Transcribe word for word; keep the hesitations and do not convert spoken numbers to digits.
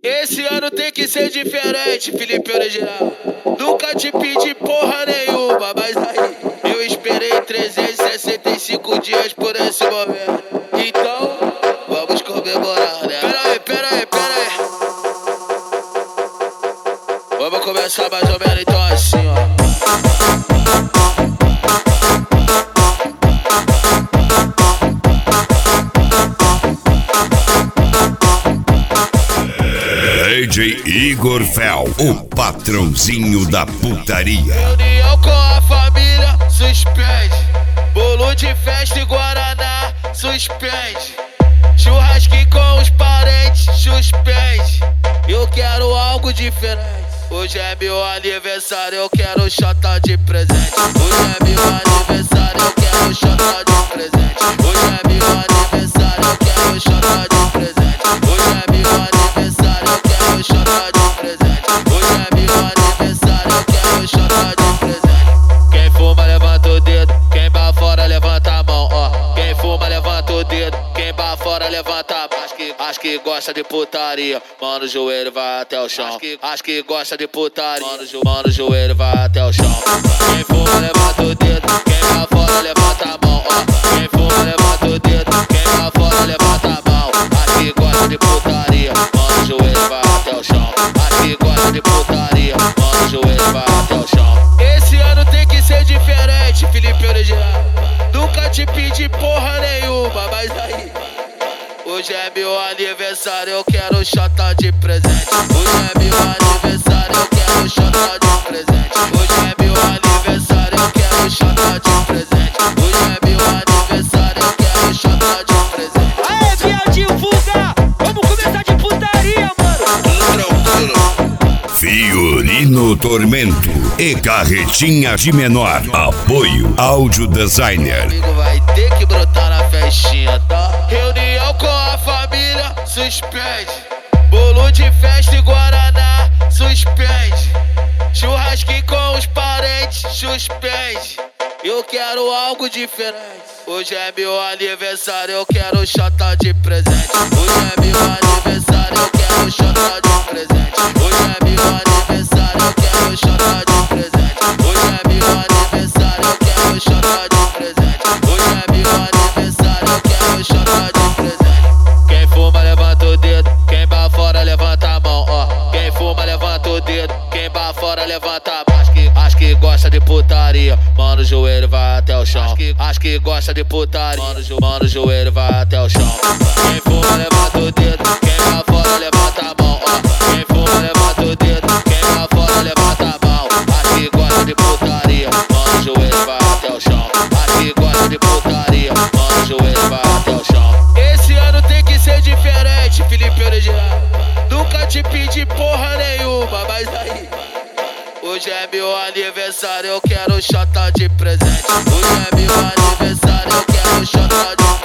Esse ano tem que ser diferente, Felipe Original. Nunca te pedi porra nenhuma, mas aí eu esperei trezentos e sessenta e cinco dias por esse momento. Então, vamos comemorar, né? Pera aí, pera aí, pera aí. Vamos começar mais ou menos então assim, ó. D J Igor Fel, o patrãozinho da putaria. Reunião com a família, suspende. Bolo de festa e Guaraná, suspende. Churrasquinho com os parentes, suspende. Eu quero algo diferente. Hoje é meu aniversário, eu quero chata de presente. Hoje é meu aniversário, eu quero chata de presente. Hoje é meu aniversário, eu quero chata de presente. Hoje é meu aniversário, eu quero chata de presente. Hoje é meu aniversário, eu quero chata de presente. Quem fuma levanta o dedo, quem vai fora levanta a mão, ó. Quem fuma levanta o dedo, quem vai fora levanta a mão. Acho que, acho que gosta de putaria, mano, o joelho vai até o chão. Acho que, acho que gosta de putaria, mano, jo, mano, o joelho vai até o chão. Quem fuma levanta o dedo, quem vai fora levanta a mão, ó. Quem fuma levanta o dedo, quem vai fora levanta a mão. Acho que gosta de putaria, mano, o joelho vai até o chão. Acho que gosta de putaria, mano, o joelho vai até o chão. Esse ano tem que ser diferente, Felipe Original. Nunca te pedi porra nenhuma, mas aí hoje é meu aniversário, eu quero chata de presente. Hoje é meu aniversário, eu quero chata de presente. Hoje é meu aniversário, eu quero chata de presente. Hoje é meu aniversário, eu quero chata de presente. Aê, viadinho vulgar, vamos começar de putaria, mano. Tranquilo. Violino Tormento e Carretinha de Menor. Apoio Áudio Designer. Amigo vai ter que brotar na festinha, tá? Reunião com a família, suspende. Bolo de festa e Guaraná, suspende. Churrasquinho com os parentes, suspende. Eu quero algo diferente. Hoje é meu aniversário, eu quero chata de presente. Hoje é meu aniversário, eu quero chata de presente. Hoje é meu aniversário, eu quero chata de presente. Hoje é meu aniversário, eu quero chata de presente. Hoje é meu aniversário, eu quero chata de presente. Quem fuma levanta o dedo, quem vai fora levanta a mão, ó. Quem fuma levanta o dedo, quem vai fora levanta a mão. Acho que, acho que gosta de putaria, mano, o joelho vai até o chão. Acho que, acho que gosta de putaria, mano, jo, mano, o joelho vai até o chão. Quem fuma levanta o dedo, quem vai fora levanta a mão, ó. Quem fuma levanta o dedo, quem vai fora levanta a mão. Acho que gosta de putaria, mano, o joelho vai até o chão. Acho que gosta de putaria, mano, o joelho vai até o chão. Esse ano tem que ser diferente, Felipe Original. Nunca te pedi porra nenhuma, mas aí hoje é meu aniversário, eu quero chata de presente. Hoje é meu aniversário, eu quero chata de